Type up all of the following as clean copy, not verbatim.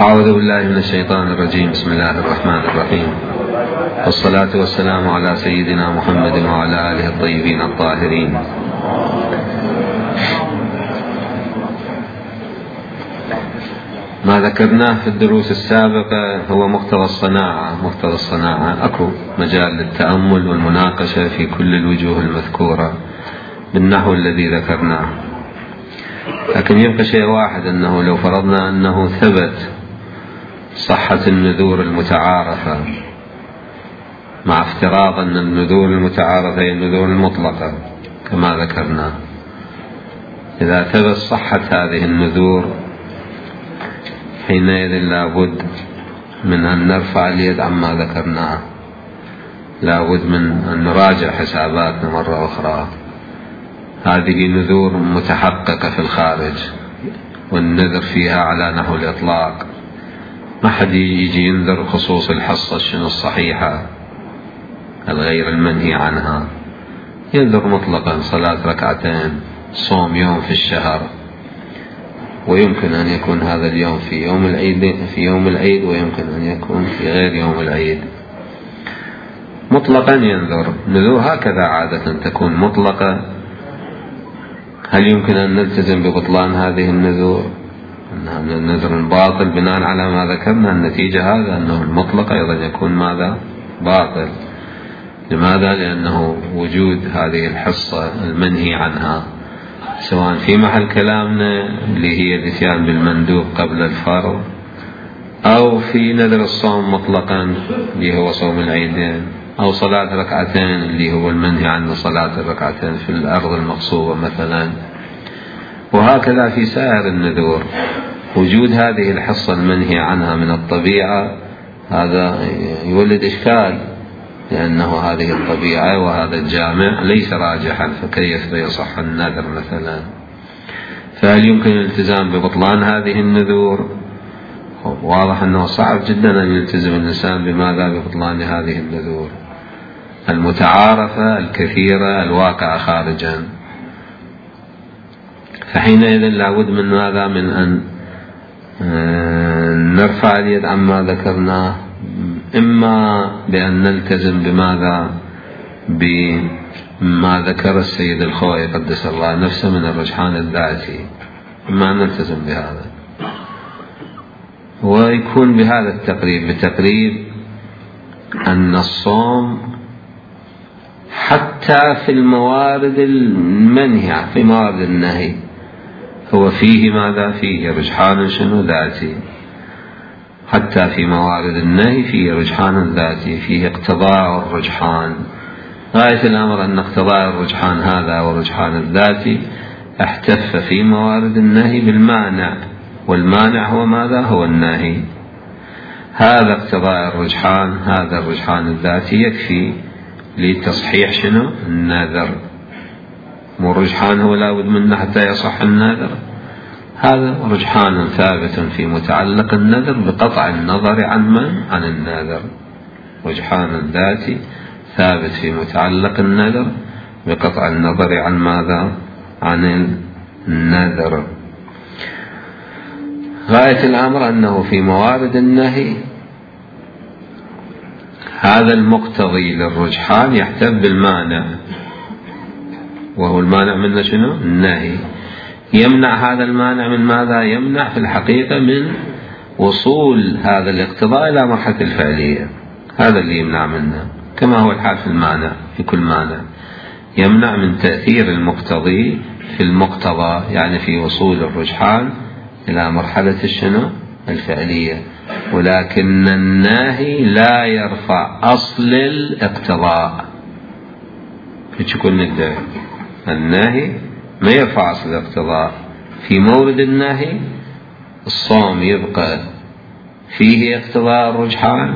أعوذ بالله من الشيطان الرجيم. بسم الله الرحمن الرحيم، والصلاة والسلام على سيدنا محمد وعلى آله الطيبين الطاهرين. ما ذكرناه في الدروس السابقة هو مقتضى الصناعة. أكو مجال للتأمل والمناقشة في كل الوجوه المذكورة بالنحو الذي ذكرناه، لكن يبقى شيء واحد، أنه لو فرضنا أنه ثبت صحة النذور المتعارفة، مع افتراض أن النذور المتعارفة هي النذور المطلقة كما ذكرنا، إذا ثبت صحة هذه النذور حينئذ لابد من أن نرفع اليد عما ذكرناه، لابد من أن نراجع حساباتنا مرة أخرى. هذه نذور متحققة في الخارج، والنذر فيها على نحو الإطلاق، ما حد يجي ينذر خصوص الحصة شنو الصحيحة الغير المنهي عنها، ينذر مطلقا صلاة ركعتين، صوم يوم في الشهر، ويمكن أن يكون هذا اليوم في يوم العيد ويمكن أن يكون في غير يوم العيد. مطلقا ينذر نذور هكذا عادة تكون مطلقة. هل يمكن أن نلتزم ببطلان هذه النذور؟ النذر باطل بناء على ما ذكرنا. النتيجة هذا أنه المطلق أيضا يكون ماذا؟ باطل. لماذا؟ لأنه وجود هذه الحصة المنهي عنها، سواء في محل كلامنا اللي هي الاتيان بالمندوب قبل الفرض، أو في نذر الصوم مطلقا اللي هو صوم العيدين، أو صلاة ركعتين اللي هو المنهي عنه صلاة الركعتين في الأرض المغصوبة مثلا، وهكذا في سائر النذور. وجود هذه الحصة المنهي عنها من الطبيعة هذا يولد إشكال، لأنه هذه الطبيعة وهذا الجامع ليس راجحا، فكيف يصح النذر مثلا؟ فهل يمكن الالتزام ببطلان هذه النذور؟ واضح أنه صعب جدا أن يلتزم الإنسان بماذا؟ ببطلان هذه النذور المتعارفة الكثيرة الواقعة خارجا. فحينئذ لابد من ماذا؟ من أن نرفع اليد عما ذكرناه، إما بأن نلتزم بماذا؟ بما ذكر السيد الخوئي قدس الله نفسه من الرجحان الذاتي، إما أن نلتزم بهذا، ويكون بهذا التقريب، بتقريب أن الصوم حتى في الموارد المنهية، في موارد النهي، هو فيه ماذا؟ فيه رجحان شنو؟ ذاتي. حتى في موارد النهي فيه رجحان ذاتي، فيه اقتضاء الرجحان. غاية الأمر أن اقتضاء الرجحان هذا والرجحان الذاتي احتف في موارد النهي بالمانع، والمانع هو ماذا؟ هو النهي. هذا اقتضاء الرجحان، هذا الرجحان الذاتي يكفي لتصحيح شنو؟ النذر. مو الرجحان هو لابد منه حتى يصح النذر، هذا رجحان ثابت في متعلق النذر بقطع النظر عن من؟ عن النذر. رجحان ذاتي ثابت في متعلق النذر بقطع النظر عن ماذا؟ عن النذر. غاية الأمر أنه في موارد النهي هذا المقتضي للرجحان يحتف بالمانع، وهو المانع منه شنو؟ النهي. يمنع هذا المانع من ماذا؟ يمنع في الحقيقة من وصول هذا الاقتضاء إلى مرحلة الفعلية، هذا اللي يمنع منه، كما هو الحال في المانع. في كل مانع يمنع من تأثير المقتضي في المقتضى، يعني في وصول الرجحان إلى مرحلة الشنو؟ الفعلية. ولكن الناهي لا يرفع أصل الاقتضاء. يقول ندعي الناهي ما يرفع أصل الاقتضاء. في مورد النهي الصوم يبقى فيه اقتضاء الرجحان،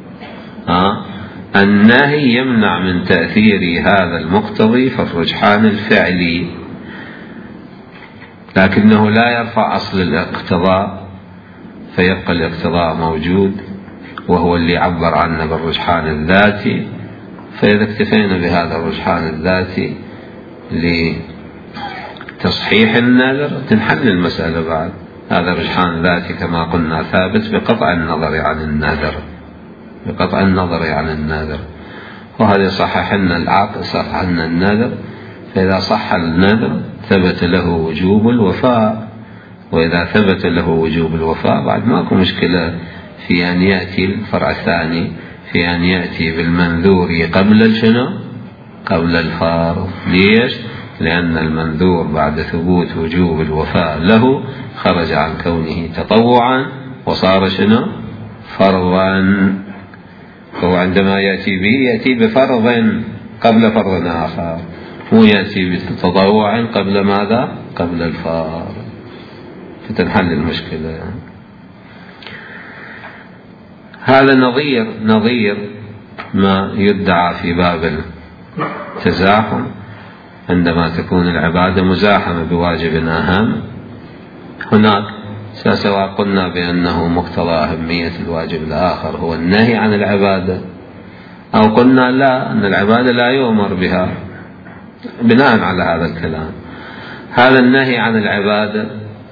النهي يمنع من تأثير هذا المقتضي في الرجحان الفعلي، لكنه لا يرفع أصل الاقتضاء، فيبقى الاقتضاء موجود وهو اللي عبر عنه بالرجحان الذاتي. فإذا اكتفينا بهذا الرجحان الذاتي لتصحيح النذر تنحل المسألة بعد، هذا رجحان ذاتي كما قلنا ثابت بقطع النظر عن النذر، بقطع النظر عن النذر. وهذا يصحح لنا العقد، يصحح لنا النذر. فإذا صح النذر ثبت له وجوب الوفاء، وإذا ثبت له وجوب الوفاء بعد ماكو مشكلة في أن يأتي الفرع الثاني، في أن يأتي بالمنذور قبل شنو؟ قبل الفرض. ليش؟ لأن المنذور بعد ثبوت وجوب الوفاء له خرج عن كونه تطوعا وصار شنو؟ فرضا. فهو عندما يأتي به يأتي بفرض قبل فرض آخر، هو يأتي بتطوع قبل ماذا؟ قبل الفرض، فتنحل المشكلة. هذا نظير ما يدعى في باب التزاحم عندما تكون العبادة مزاحمة بواجب أهم. هناك سواء قلنا بأنه مقتضى أهمية الواجب الآخر هو النهي عن العبادة، أو قلنا لا، أن العبادة لا يؤمر بها بناء على هذا الكلام. هذا النهي عن العبادة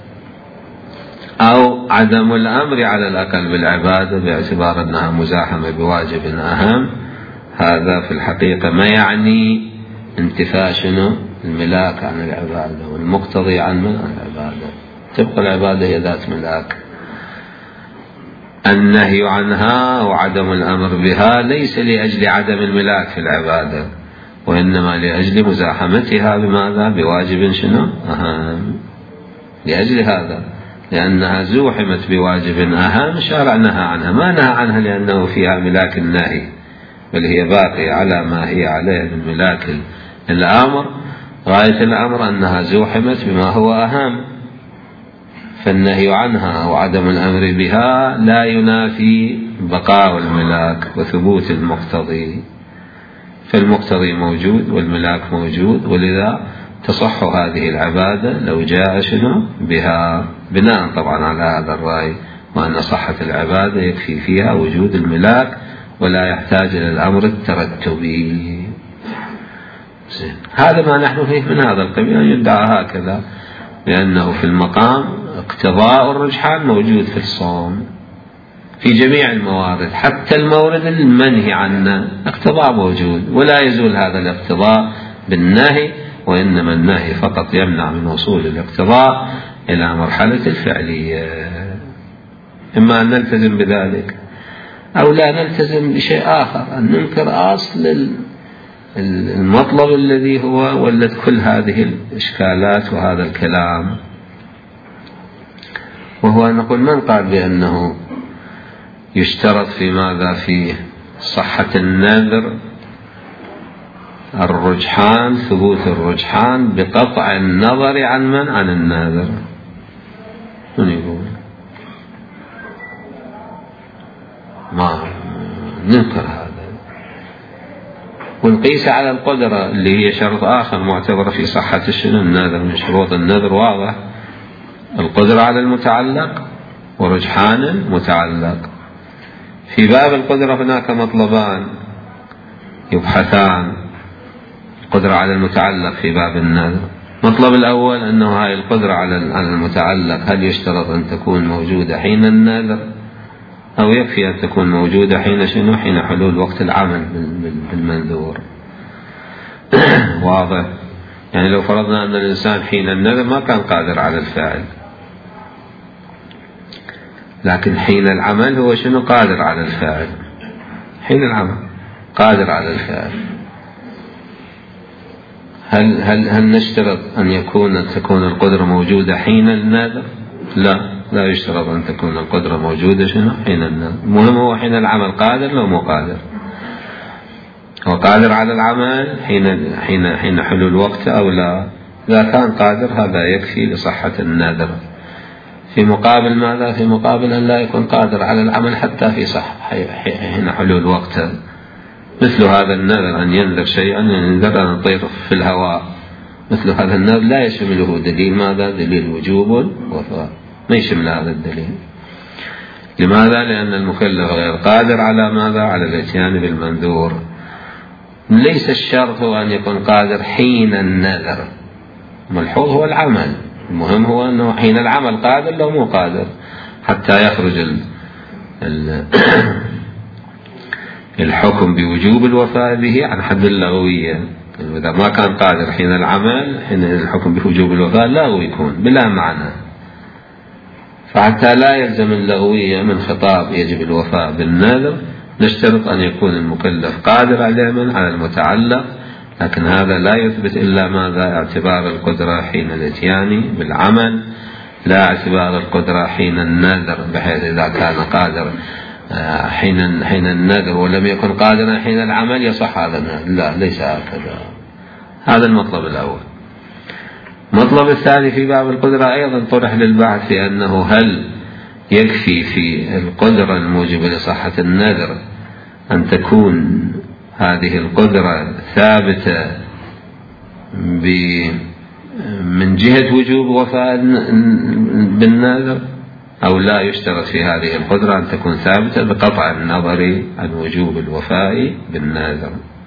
أو عدم الأمر على الأقل بالعبادة باعتبار أنها مزاحمة بواجب أهم، هذا في الحقيقة ما يعني انتفاء شنو؟ الملاك عن العبادة، والمقتضي عن العبادة. تبقى العبادة هي ذات ملاك. النهي عنها وعدم الأمر بها ليس لأجل عدم الملاك في العبادة، وإنما لأجل مزاحمتها بماذا؟ بواجب شنو؟ أهم. لأجل هذا، لأنها زوحمت بواجب أهم شرع نهى عنها. ما نهى عنها لأنه فيها ملاك النهي، بل هي باقية على ما هي عليه من ملاك الأمر. غاية الأمر أنها زوحمت بما هو أهم، فالنهي عنها وعدم الأمر بها لا ينافي بقاء الملاك وثبوت المقتضي. فالمقتضي موجود والملاك موجود، ولذا تصح هذه العبادة لو جاء شنو بها، بناء طبعا على هذا الرأي، وأن صحة العبادة يكفي فيها وجود الملاك ولا يحتاج إلى الأمر الترتبي. هذا ما نحن فيه من هذا القبيل، أن يدعى هكذا، لأنه في المقام اقتضاء الرجحان موجود في الصوم في جميع الموارد، حتى المورد المنهي عنه اقتضاء موجود، ولا يزول هذا الاقتضاء بالنهي، وإنما النهي فقط يمنع من وصول الاقتضاء إلى مرحلة الفعلية. إما أن نلتزم بذلك أو لا نلتزم بشيء آخر، أن ننكر أصل المطلب الذي هو ولد كل هذه الإشكالات وهذا الكلام، وهو أن نقول من قال بأنه يشترط في ماذا؟ في صحة النذر الرجحان، ثبوت الرجحان بقطع النظر عن من؟ عن الناذر. من يقول؟ ما ننكر هذا، ونقيس على القدرة اللي هي شرط آخر معتبر في صحة النذر. من شروط النذر واضح القدرة على المتعلق ورجحان المتعلق. في باب القدرة هناك مطلبان يبحثان، القدرة على المتعلق في باب النذر. المطلب الأول أنه هاي القدرة على المتعلق هل يشترط أن تكون موجودة حين النذر، أو يكفي أن تكون موجودة حين شنو؟ حين حلول وقت العمل بالمنذور. واضح؟ يعني لو فرضنا أن الإنسان حين النذر ما كان قادر على الفعل، لكن حين العمل هو شنو؟ قادر على الفعل. حين العمل قادر على الفعل. هل نشترط أن تكون القدرة موجودة حين النذر؟ لا يشترط أن تكون القدرة موجودة شنو؟ حين النذر. المهم هو حين العمل قادر لو مو قادر. هو قادر على العمل حين حلول وقت أو لا؟ إذا كان قادر هذا يكفي لصحة النذر. في مقابل ماذا؟ في مقابل أن لا يكون قادر على العمل حتى في حين حلول وقته. مثل هذا النذر أن ينذر شيئا، ينذر أن يطير في الهواء، مثل هذا النذر لا يشمله دليل ماذا؟ دليل وجوب وفاء، ما يشمل هذا الدليل. لماذا؟ لأن المكلف غير قادر على ماذا؟ على الاتيان بالمنذور. ليس الشرط هو أن يكون قادر حين النذر، ملحوظ هو العمل، المهم هو أنه حين العمل قادر لو مو قادر، حتى يخرج الحكم بوجوب الوفاء به عن حد اللغوية. إذا ما كان قادر حين العمل، حين الحكم بوجوب الوفاء لغو يكون بلا معنى. فحتى لا يلزم اللغوية من خطاب يجب الوفاء بالنذر، نشترط أن يكون المكلف قادر على العمل على المتعلق، لكن هذا لا يثبت إلا ماذا؟ اعتبار القدرة حين الاتيان بالعمل، لا اعتبار القدرة حين النذر، بحيث إذا كان قادر حين النذر ولم يكن قادرا حين العمل يصح هذا النذر. لا، ليس هكذا. هذا المطلب الأول. المطلب الثاني في باب القدرة أيضا طرح للبحث في أنه هل يكفي في القدرة الموجبة لصحة النذر أن تكون هذه القدرة ثابتة من جهة وجوب وفاء بالنذر، أو لا يشترط في هذه القدرة أن تكون ثابتة بقطع النظر عن وجوب الوفاء بالنذر.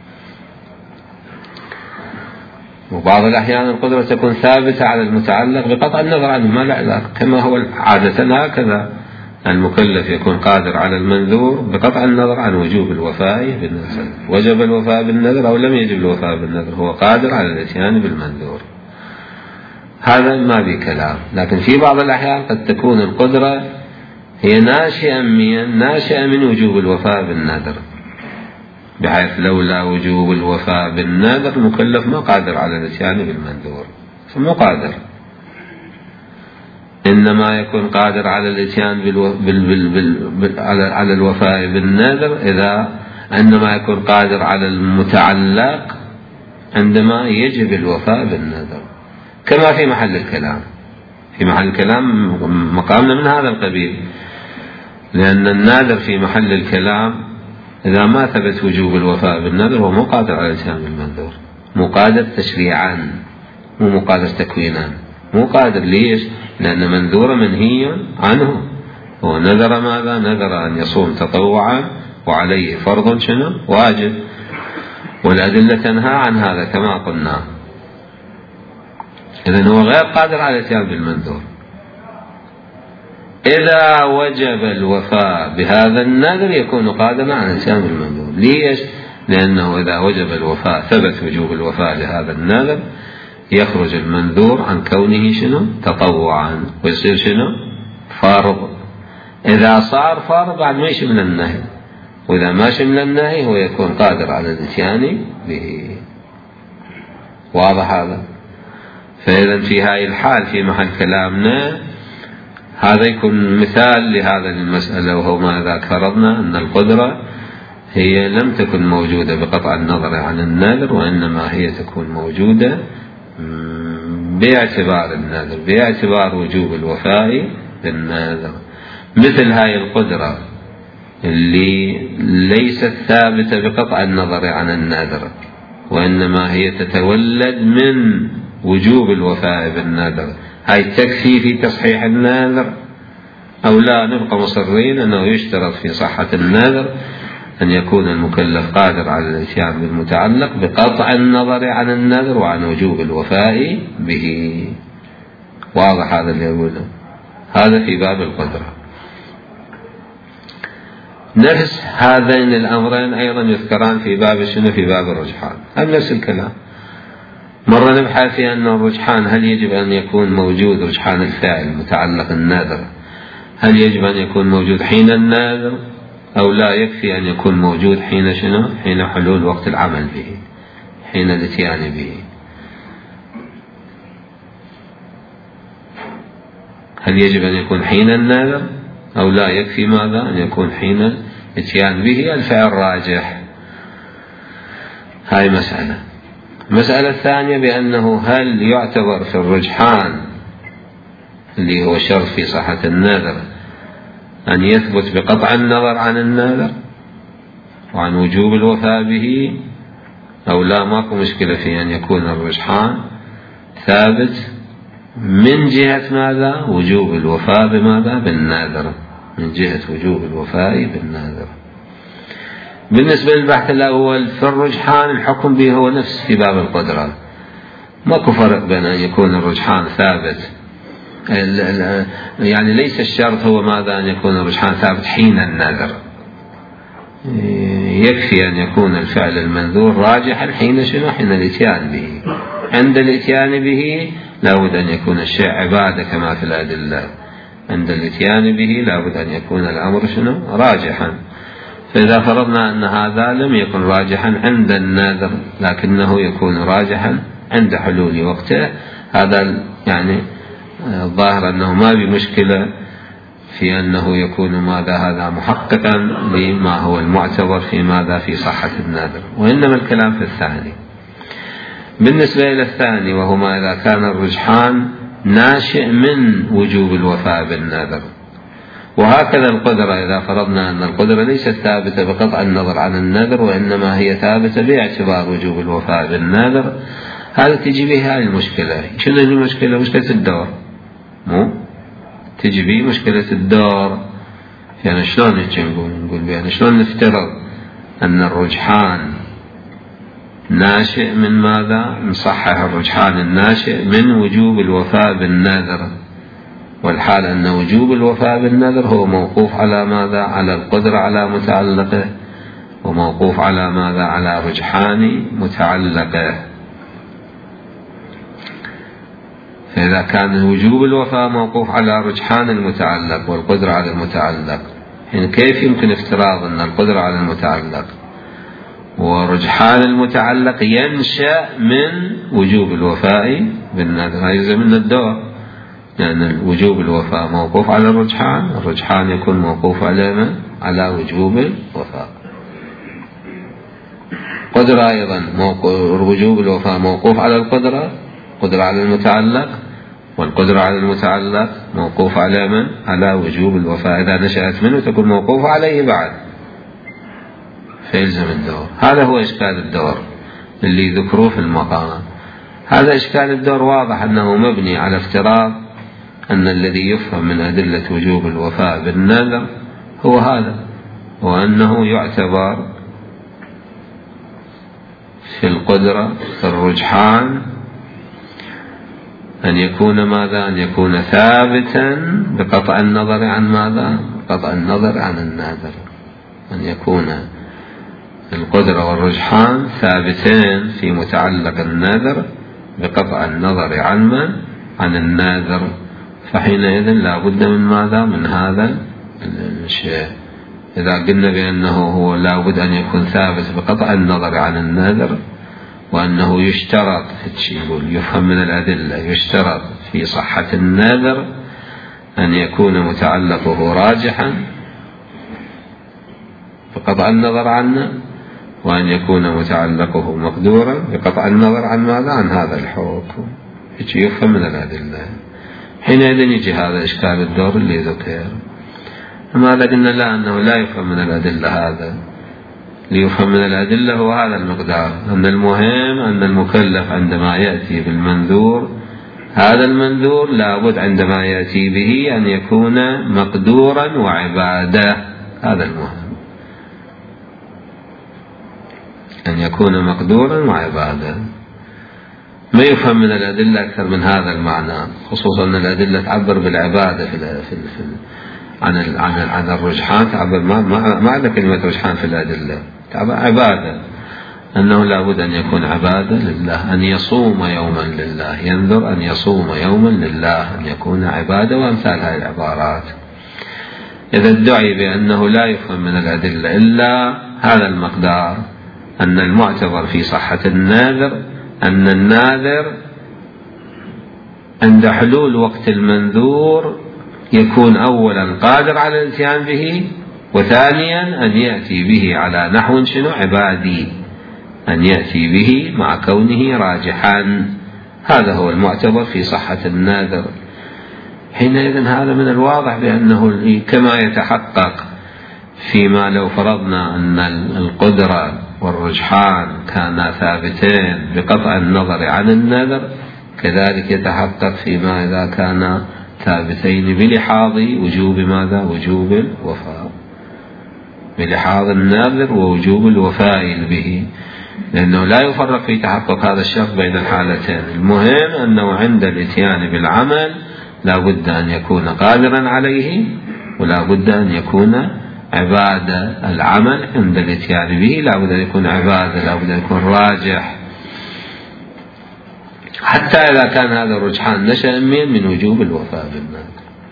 وبعض الأحيان القدرة تكون ثابتة على المتعلق بقطع النظر عنه، ما له علاقة، كما هو عادة هكذا المكلف يكون قادر على المنذور بقطع النظر عن وجوب الوفاء بالنذر. وجب الوفاء بالنذر أو لم يجب الوفاء بالنذر، هو قادر على الاتيان بالمنذور، هذا ما به كلام. لكن في بعض الأحيان قد تكون القدرة هي ناشئة من وجوب الوفاء بالنذر، بحيث لولا وجوب الوفاء بالنذر المكلف ما قادر على الاتيان بالمنذور، فمو قادر. إنما يكون قادر على الاتيان على الوفاء بالنذر عندما يكون قادر على المتعلق عندما يجب الوفاء بالنذر، كما في محل الكلام. في محل الكلام مقامنا من هذا القبيل، لأن الناذر في محل الكلام إذا ما ثبت وجوب الوفاء بالنذر هو مو قادر على الاتيان بالمنذور، مو قادر تشريعا، مو قادر تكوينا، مو قادر. ليش؟ لأن منذور منهي عنه. هو نذر ماذا؟ نذر أن يصوم تطوعا وعليه فرض شنو؟ واجب، والأدلة تنهى عن هذا كما قلنا. إذن هو غير قادر على الاتيان بالمنذور. إذا وجب الوفاء بهذا النذر يكون قادرا على الاتيان بالمنذور. ليش؟ لأنه إذا وجب الوفاء ثبت وجوب الوفاء لهذا النذر، يخرج المنذور عن كونه شنو؟ تطوعا، ويصير شنو؟ فرض. إذا صار فرض بعد ما يشمل النهي، وإذا ما شمل النهي هو يكون قادر على الاتيان به. واضح هذا؟ فإذا في هذه الحال في محل كلامنا هذا يكون مثال لهذا المسألة، وهو ماذا فرضنا؟ أن القدرة هي لم تكن موجودة بقطع النظر عن النذر، وإنما هي تكون موجودة باعتبار النذر، باعتبار وجوب الوفاء بالنذر. مثل هاي القدرة اللي ليست ثابتة بقطع النظر عن النذر، وإنما هي تتولد من وجوب الوفاء بالنذر، هاي تكفي في تصحيح النذر أو لا؟ نبقى مصرين أنه يشترط في صحة النذر أن يكون المكلف قادر على الاتيان بالمتعلق بقطع النظر عن النذر وعن وجوب الوفاء به. واضح هذا اللي يقوله؟ هذا في باب القدرة. نفس هذين الأمرين أيضا يذكران في باب شنو؟ في باب الرجحان. هم نفس الكلام. مرة نبحث في أن الرجحان هل يجب أن يكون موجود رجحان الفاعل متعلق النذر، هل يجب أن يكون موجود حين النذر أو لا يكفي أن يكون موجود حين شنو؟ حين حلول وقت العمل به، حين الاتيان به. هل يجب أن يكون حين النذر أو لا يكفي ماذا؟ أن يكون حين الاتيان به؟ الفعل راجح. هاي مسألة. المسألة الثانية بأنه هل يعتبر في الرجحان اللي هو شرط في صحة النذر أن يثبت بقطع النظر عن النذر وعن وجوب الوفاء به، أو لا ماكو مشكلة في أن يكون الرجحان ثابت من جهة ماذا؟ وجوب الوفاء بماذا؟ بالنذر، من جهة وجوب الوفاء بالنذر. بالنسبة للبحث الأول في الرجحان الحكم به هو نفس في باب القدرة، ماكو فرق بين أن يكون الرجحان ثابت يعني ليس الشرط هو ماذا أن يكون الرجحان ثابت حين النذر، يكفي أن يكون الفعل المنذور راجحا حين شنو؟ حين الإتيان به. عند الإتيان به لابد أن يكون الشيء عبادة كما في الأدلة، عند الإتيان به لابد أن يكون الأمر شنو؟ راجحا. فإذا فرضنا أن هذا لم يكن راجحا عند النذر لكنه يكون راجحا عند حلول وقته، هذا يعني الظاهر أنه ما بمشكلة في أنه يكون ماذا هذا محققا لما هو المعتبر في ماذا في صحة النذر. وإنما الكلام في الثاني. بالنسبة إلى الثاني وهو ما إذا كان الرجحان ناشئ من وجوب الوفاء بالنذر، وهكذا القدرة إذا فرضنا أن القدرة ليست ثابتة بقطع النظر عن النذر وإنما هي ثابتة باعتبار وجوب الوفاء بالنذر، هذا تجي بها المشكلة. شنو المشكلة؟ مشكلة الدور، مو تجي به مشكلة الدور. يعني شلون نقول بها؟ شلون نفترض أن الرجحان ناشئ من ماذا؟ نصحح الرجحان الناشئ من وجوب الوفاء بالنذر، والحال أن وجوب الوفاء بالنذر هو موقوف على ماذا؟ على القدرة على متعلقه، وموقوف على ماذا؟ على رجحان متعلقه. فإذا كان وجوب الوفاء موقوف على رجحان المتعلق والقدرة على المتعلق، يعني كيف يمكن افتراض أن القدرة على المتعلق ورجحان المتعلق ينشأ من وجوب الوفاء بالنذر؟ هذا يلزم من الدور، لأن يعني وجوب الوفاء موقوف على الرجحان يكون موقوف على من؟ على وجوب الوفاء. قدرة أيضا وجوب الوفاء موقوف على القدرة على المتعلق، والقدرة على المتعلق موقوف على من؟ على وجوب الوفاء. إذا نشأت منه تكون موقوف عليه بعد، فيلزم الدور. هذا هو إشكال الدور اللي ذكروه في المقام. هذا إشكال الدور واضح أنه مبني على افتراض أن الذي يفهم من أدلة وجوب الوفاء بالنذر هو هذا، وأنه يعتبر في القدرة في الرجحان أن يكون ماذا؟ أن يكون ثابتا بقطع النظر عن ماذا؟ قطع النظر عن الناذر، أن يكون القدرة والرجحان ثابتين في متعلق الناذر بقطع النظر عن من؟ عن الناذر. فحينئذ لا بد من ماذا؟ من هذا الشيء. إذا قلنا بأنه هو لا بد أن يكون ثابت بقطع النظر عن الناذر، وأنه يشترط يفهم من الأدلة يشترط في صحة الناذر أن يكون متعلقه راجحا بقطع النظر عنه، وأن يكون متعلقه مقدورا بقطع النظر عن ماذا؟ عن هذا الحكم. يفهم من الأدلة. حينئذ يجي هذا إشكال الدور اللي ذكر. ماذا قلنا؟ لا، أنه لا يفهم من الأدلة هذا. ليفهم من الأدلة هو هذا المقدار، أن المهم أن المكلف عندما يأتي بالمنذور، هذا المنذور لابد عندما يأتي به أن يكون مقدورا وعبادة. هذا المهم، أن يكون مقدورا وعبادة. ما يفهم من الأدلة أكثر من هذا المعنى، خصوصا أن الأدلة تعبر بالعبادة عن الرجحان، تعبر ما عندنا كلمة رجحان في الأدلة، تعبر عبادة، أنه لابد أن يكون عبادة لله، أن يصوم يوما لله، ينذر أن يصوم يوما لله، أن يكون عبادة، وأمثال هذه العبارات. إذا ادعي بأنه لا يفهم من الأدلة إلا هذا المقدار، أن المعتبر في صحة الناذر أن الناذر عند حلول وقت المنذور يكون أولا قادر على الاتيان به، وثانيا أن يأتي به على نحو شنو؟ عبادي، أن يأتي به مع كونه راجحا. هذا هو المعتبر في صحة الناذر. حينئذ هذا من الواضح بأنه كما يتحقق فيما لو فرضنا أن القدرة والرجحان كانا ثابتين بقطع النظر عن النذر، كذلك يتحقق فيما إذا كان ثابتين بلحاظ وجوب ماذا؟ وجوب الوفاء، بلحاظ النذر ووجوب الوفاء به، لأنه لا يفرق في تحقق هذا الشرط بين الحالتين. المهم أنه عند الاتيان بالعمل لا بد أن يكون قادرا عليه، ولا بد أن يكون عبادة. العمل عند الاتيان به لا بد أن يكون عبادة، لا بد أن يكون راجح، حتى إذا كان هذا الرجحان نشأ من وجوب الوفاء بالنذر.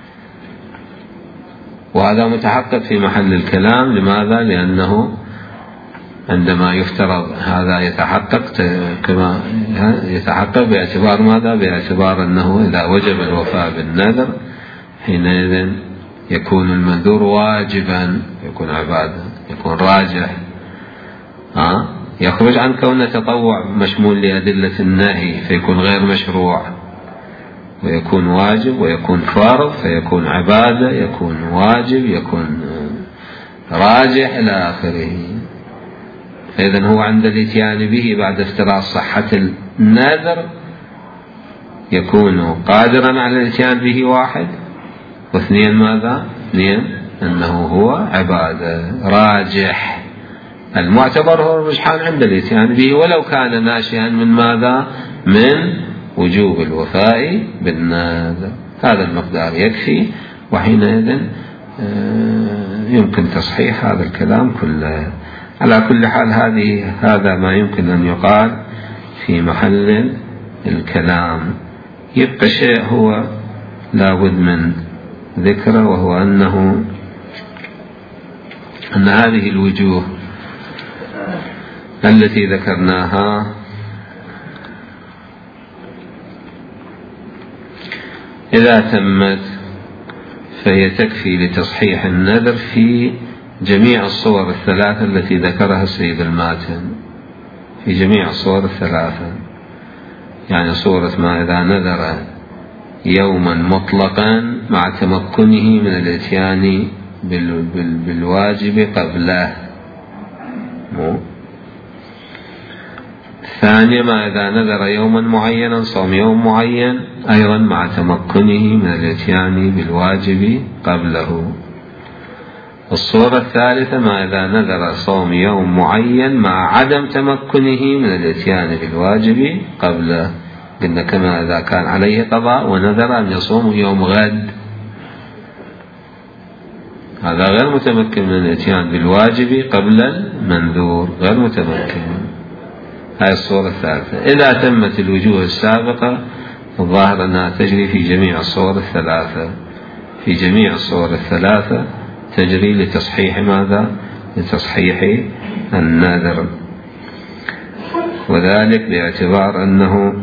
وهذا متحقق في محل الكلام. لماذا؟ لأنه عندما يفترض هذا يتحقق كما يتحقق باعتبار ماذا؟ باعتبار أنه إذا وجب الوفاء بالنذر حينئذ يكون المنذور واجبا، يكون عبادة، يكون راجح، يخرج عن كونه تطوع مشمول لأدلة النهي فيكون غير مشروع، ويكون واجب، ويكون فرض فيكون عبادة، يكون واجب، يكون راجح إلى آخره. فإذن هو عند الاتيان به بعد افتراض صحة النذر يكون قادرا على الاتيان به، واحد، واثنين ماذا؟ اثنين أنه هو عبادة راجح. المعتبر هو الرجحان عند الاتيان به ولو كان ناشئا من ماذا؟ من وجوب الوفاء بالنذر. هذا المقدار يكفي، وحينئذ يمكن تصحيح هذا الكلام كله. على كل حال هذا ما يمكن أن يقال في محل الكلام. يبقى شيء هو لا بد من ذكره، وهو أن هذه الوجوه التي ذكرناها إذا تمت فهي تكفي لتصحيح النذر في جميع الصور الثلاثة التي ذكرها السيد الماتن، في جميع الصور الثلاثة. يعني صورة ما إذا نذر يوما مطلقا مع تمكنه من الاتيان بالواجب قبله. الثانية ما إذا نذر يوما معينا صوم يوم معين أيضا مع تمكنه من الاتيان بالواجب قبله. الصورة الثالثة ما إذا نذر صوم يوم معين مع عدم تمكنه من الاتيان بالواجب قبله. قلنا كما إذا كان عليه قضاء ونذر أن يصوم يوم غد، هذا غير متمكن من الاتيان بالواجب قبل المنذور، غير متمكن. هذه الصورة الثالثة. إذا تمت الوجوه السابقة الظاهر أنها تجري في جميع الصور الثلاثة، في جميع الصور الثلاثة تجري لتصحيح ماذا؟ لتصحيح النذر. وذلك باعتبار أنه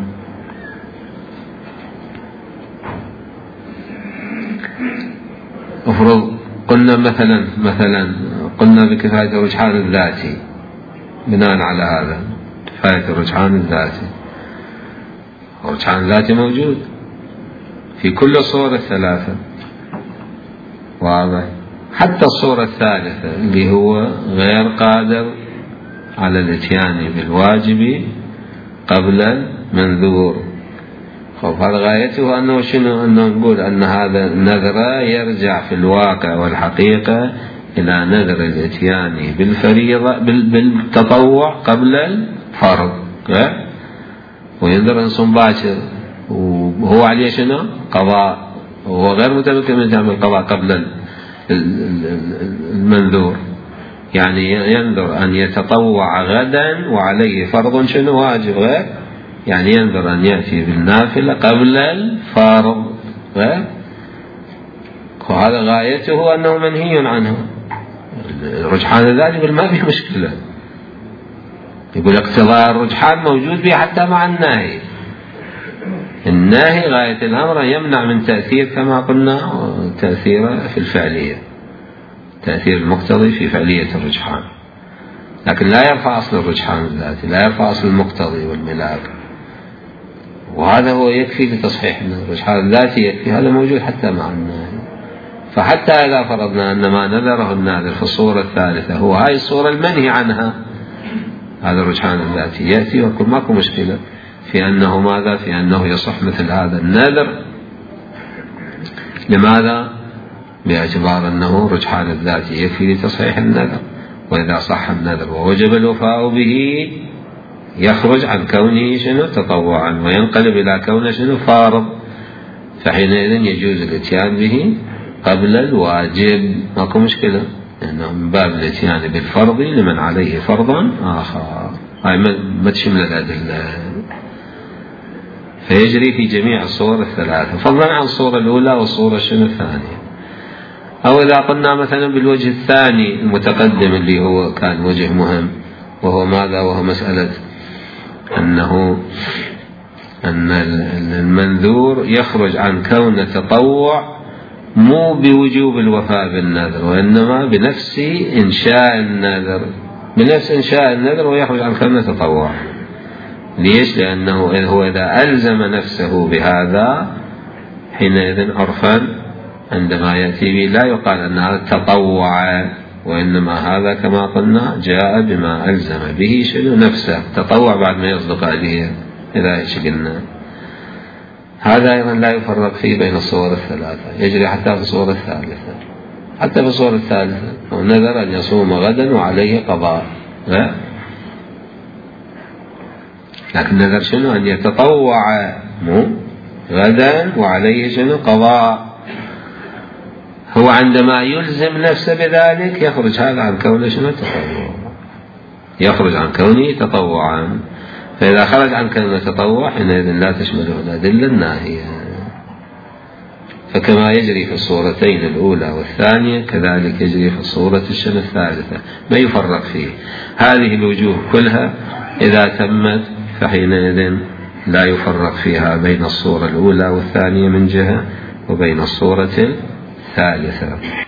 أفرض قلنا مثلا قلنا بكفاية الرجحان الذاتي، بناء على هذا كفاية الرجحان الذاتي. الرجحان الذاتي موجود في كل الصور الثلاثة، واضح. حتى الصورة الثالثة اللي هو غير قادر على الاتيان بالواجب قبل المنذور، هذا غايته أنه شنو؟ أنه نقول أن هذا النذر يرجع في الواقع والحقيقة إلى نذر الاتيان بالفريضة بالتطوع قبل الفرض، وينذر أن يصوم باكر وهو عليه شنو؟ قضاء، وهو غير متمكن من إتيان القضاء قبل المنذور. يعني ينذر أن يتطوع غدا وعليه فرض شنو؟ واجب، غير يعني ينذر أن يأتي بالنافلة قبل الفرض، وهذا غايته أنه منهي عنه. الرجحان الذاتي يقول ما في مشكلة، يقول اقتضاء الرجحان موجود به حتى مع الناهي. الناهي غاية الأمر يمنع من تأثير كما قلنا تأثير في الفعلية، تأثير المقتضي في فعلية الرجحان، لكن لا يرفع أصل الرجحان الذاتي، لا يرفع أصل المقتضي والملاك. وهذا هو يكفي لتصحيح الرجحان الذاتي، يكفي، هذا موجود حتى مع الناهي. فحتى إذا فرضنا أن ما نذره الناذر في الصورة الثالثة هو هاي الصورة المنهي عنها، هذا الرجحان الذاتي يأتي ويقول ماكو مشكلة في أنه ماذا؟ في أنه يصح مثل هذا النذر. لماذا؟ باعتبار أنه رجحان الذاتي يكفي لتصحيح النذر. وإذا صح النذر ووجب الوفاء به يخرج عن كونه شنو؟ تطوعا، وينقلب إلى كونه شنو؟ فارض. فحينئذ يجوز الاتيان به قبل الواجب، ماكو مشكلة، لأنه من باب الاتيان بالفرض لمن عليه فرضا آخر، هاي ما تشمل الأدلة، فيجري في جميع الصور الثلاثة، فضلا عن الصورة الأولى والصورة الثانية. أو إذا قلنا مثلا بالوجه الثاني المتقدم اللي هو كان وجه مهم، وهو ماذا؟ وهو مسألة أن المنذور يخرج عن كون تطوع مو بوجوب الوفاء بالنذر، وإنما بنفس إنشاء النذر، بنفس إنشاء النذر، ويخرج عن كون تطوع. ليش؟ لأنه هو إذا ألزم نفسه بهذا حينئذ عرفا عندما يأتي به لا يقال أن هذا تطوع، وإنما هذا كما قلنا جاء بما ألزم به شنو نفسه، تطوع بعد ما يصدق عليه إذا قلنا. هذا أيضا لا يفرق فيه بين الصور الثلاثة، يجري حتى في الصورة الثالثة، حتى في الصورة الثالثة هو نذر أن يصوم غدا وعليه قضاء، لا، لكن نذر شنو؟ أن يتطوع مو غدا وعليه شنو؟ قضاء. هو عندما يلزم نفسه بذلك يخرج هذا عن كونه شنو؟ تطوع، يخرج عن كونه تطوعا. فإذا خرج عن كونه تطوع حينئذ لا تشمله الأدلة الناهية. فكما يجري في الصورتين الأولى والثانية كذلك يجري في الصورة الثالثة، ما يفرق فيه. هذه الوجوه كلها إذا تمت فحينئذ لا يفرق فيها بين الصورة الأولى والثانية من جهة، وبين الصورة الثالثة.